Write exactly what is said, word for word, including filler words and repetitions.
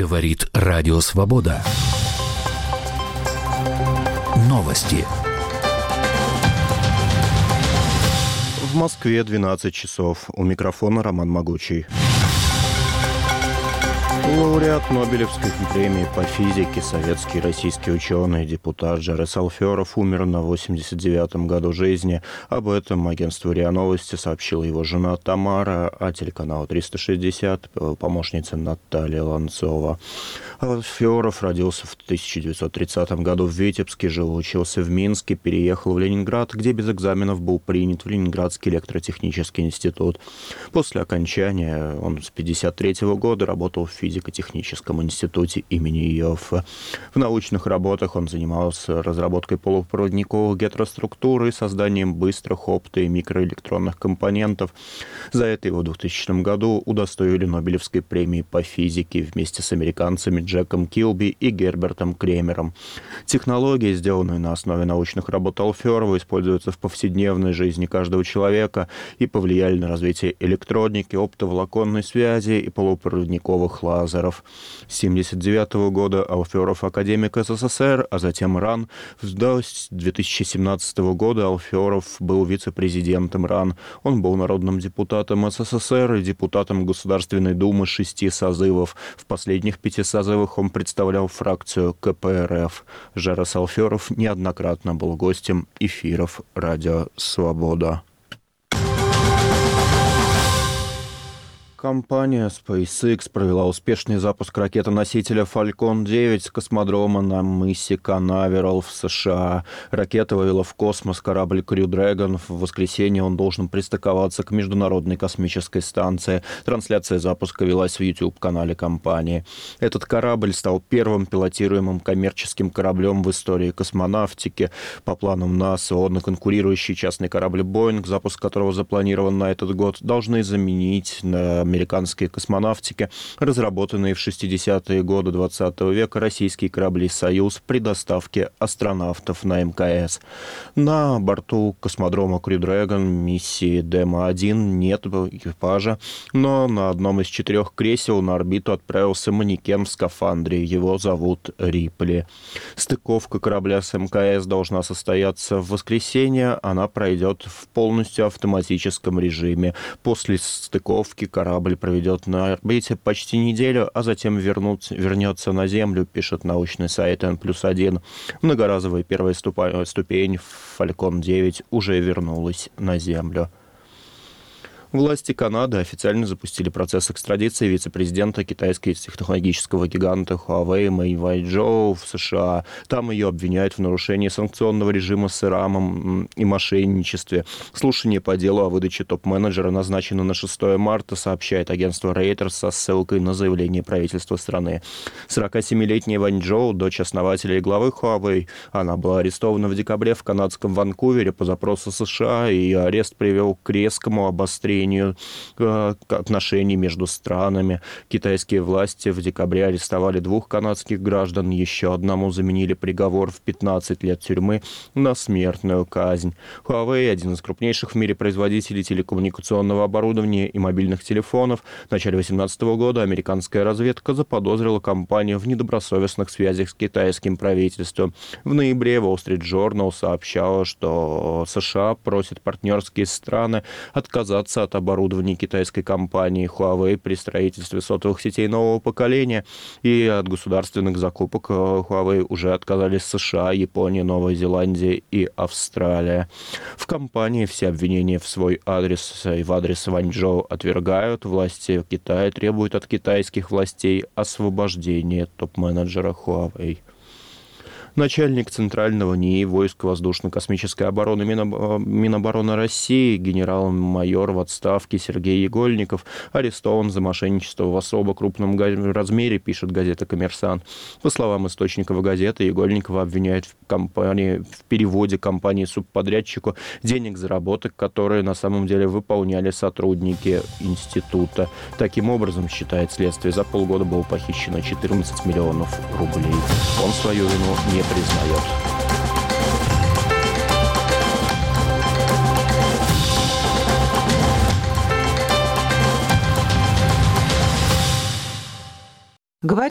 Говорит Радио Свобода. Новости. В Москве двенадцать часов. У микрофона Роман Могучий. Лауреат Нобелевской премии по физике, советский и российский ученый, депутат Жарес Алферов умер на восемьдесят девятом году жизни. Об этом агентству РИА Новости сообщила его жена Тамара, а телеканалу триста шестьдесят помощница Наталья Ланцова. Алферов родился в тысяча девятьсот тридцатом году в Витебске, жил, учился в Минске, переехал в Ленинград, где без экзаменов был принят в Ленинградский электротехнический институт. После окончания он с пятьдесят третьего года работал в физико-техническом институте имени Иоффе. В научных работах он занимался разработкой полупроводниковых гетероструктур и созданием быстрых опто- и микроэлектронных компонентов. За это его в двухтысячном году удостоили Нобелевской премии по физике вместе с американцами Джеком Килби и Гербертом Кремером. Технологии, сделанные на основе научных работ Алферова, используются в повседневной жизни каждого человека и повлияли на развитие электроники, оптоволоконной связи и полупроводниковых лазеров. С тысяча девятьсот семьдесят девятого года Алферов академик СССР, а затем РАН. До две тысячи семнадцатого года Алферов был вице-президентом РАН. Он был народным депутатом СССР и депутатом Государственной Думы шести созывов. В последних пяти созывах он представлял фракцию ка пэ эр эф. Жарес Алферов неоднократно был гостем эфиров «Радио Свобода». Компания SpaceX провела успешный запуск ракеты-носителя Falcon девять с космодрома на мысе Канаверал в США. Ракета вывела в космос корабль Crew Dragon. В воскресенье он должен пристыковаться к Международной космической станции. Трансляция запуска велась в YouTube-канале компании. Этот корабль стал первым пилотируемым коммерческим кораблем в истории космонавтики. По планам НАСА он и конкурирующий частный корабль Boeing, запуск которого запланирован на этот год, должны заменить на американской космонавтике разработанные в шестидесятые годы двадцатого века российские корабли «Союз» при доставке астронавтов на эм ка эс. На борту космодрома Crew Dragon миссии Демо один нет экипажа, но на одном из четырех кресел на орбиту отправился манекен в скафандре. Его зовут Рипли. Стыковка корабля с эм ка эс должна состояться в воскресенье. Она пройдет в полностью автоматическом режиме. После стыковки корабль проведет на орбите почти неделю, а затем вернуть, вернется на Землю, пишет научный сайт эн плюс один. Многоразовая первая ступа, ступень Falcon девять уже вернулась на Землю. Власти Канады официально запустили процесс экстрадиции вице-президента китайского технологического гиганта Huawei Мэй Вайчжоу в США. Там ее обвиняют в нарушении санкционного режима с Ираном и мошенничестве. Слушание по делу о выдаче топ-менеджера назначено на шестое марта, сообщает агентство Reuters со ссылкой на заявление правительства страны. сорокасемилетняя Ванчжоу, дочь основателя и главы Huawei. Она была арестована в декабре в канадском Ванкувере по запросу США, и ее арест привел к резкому обострению отношений между странами. Китайские власти в декабре арестовали двух канадских граждан, еще одному заменили приговор в пятнадцать лет тюрьмы на смертную казнь. Huawei, один из крупнейших в мире производителей телекоммуникационного оборудования и мобильных телефонов, в начале две тысячи восемнадцатого года американская разведка заподозрила компанию в недобросовестных связях с китайским правительством. В ноябре Wall Street Journal сообщала, что США просят партнерские страны отказаться от оборудования китайской компании Huawei при строительстве сотовых сетей нового поколения, и от государственных закупок Huawei уже отказались США, Япония, Новая Зеландия и Австралия. В компании все обвинения в свой адрес и в адрес Ванчжоу отвергают. Власти Китая требуют от китайских властей освобождения топ-менеджера Huawei. Начальник Центрального НИИ войск воздушно-космической обороны Минобороны России генерал-майор в отставке Сергей Егольников арестован за мошенничество в особо крупном размере, пишет газета «Коммерсант». По словам источников газеты, Егольникова обвиняют в, компании, в переводе компании-субподрядчику денег заработок, которые на самом деле выполняли сотрудники института. Таким образом, считает следствие, за полгода было похищено четырнадцать миллионов рублей. Он свою вину не признает.